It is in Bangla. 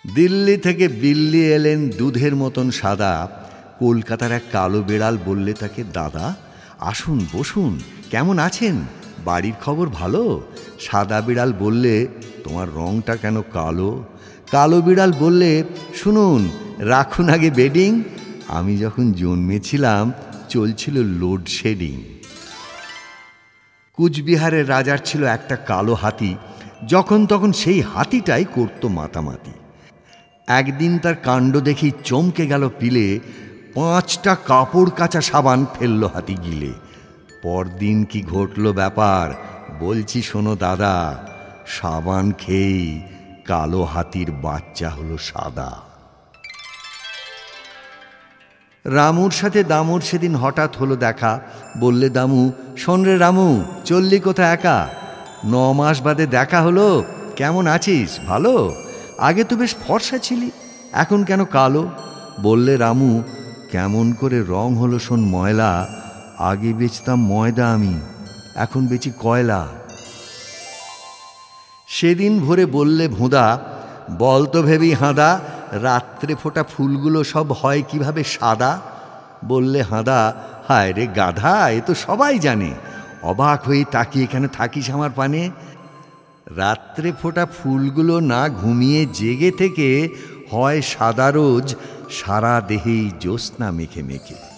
দিল্লি থেকে বিল্লি এলেন দুধের মতন সাদা। কলকাতার এক কালো বেড়াল বললে তাকে, দাদা আসুন বসুন, কেমন আছেন, বাড়ির খবর ভালো? সাদা বিড়াল বললে, তোমার রংটা কেন কালো? কালো বিড়াল বললে, শুনুন, রাখুন আগে বেডিং, আমি যখন জন্মেছিলাম চলছিল লোডশেডিং। কুচবিহারের রাজার ছিল একটা কালো হাতি। যখন তখন সেই হাতিটাই করত মাতামাতি। একদিন তার কাণ্ড দেখি চমকে গেল পিলে, 5টা কাপড় কাচা সাবান ফেললো হাতি গিলে। পরদিন কি ঘটল ব্যাপার বলছি শোনো দাদা, সাবান খেয়েই কালো হাতির বাচ্চা হলো সাদা। রামুর সাথে দামুর সেদিন হঠাৎ হলো দেখা। বললে দামু, শোন রে রামু, চললি কোথা একা? 9 মাস বাদে দেখা হলো, কেমন আছিস, ভালো? আগে তো বেশ ফর্সা ছিলি, এখন কেন কালো? বললে রামু, কেমন করে রং হলো শোন ময়লা, আগে বেচতাম ময়দা আমি, এখন বেচি কয়লা। সেদিন ভোরে বললে ভোঁদা, বল তো ভেবি হাঁদা, রাত্রে ফোটা ফুলগুলো সব হয় কিভাবে সাদা? বললে হাঁদা, হায় রে গাধা, এ তো সবাই জানে, অবাক হয়ে তাকিয়ে কেন থাকিস আমার পানে? রাত্রে ফোটা ফুলগুলো না ঘুমিয়ে জেগে থেকে হয় সাদা রোজ, সারা দেহেই জ্যোৎস্না মেখে মেখে।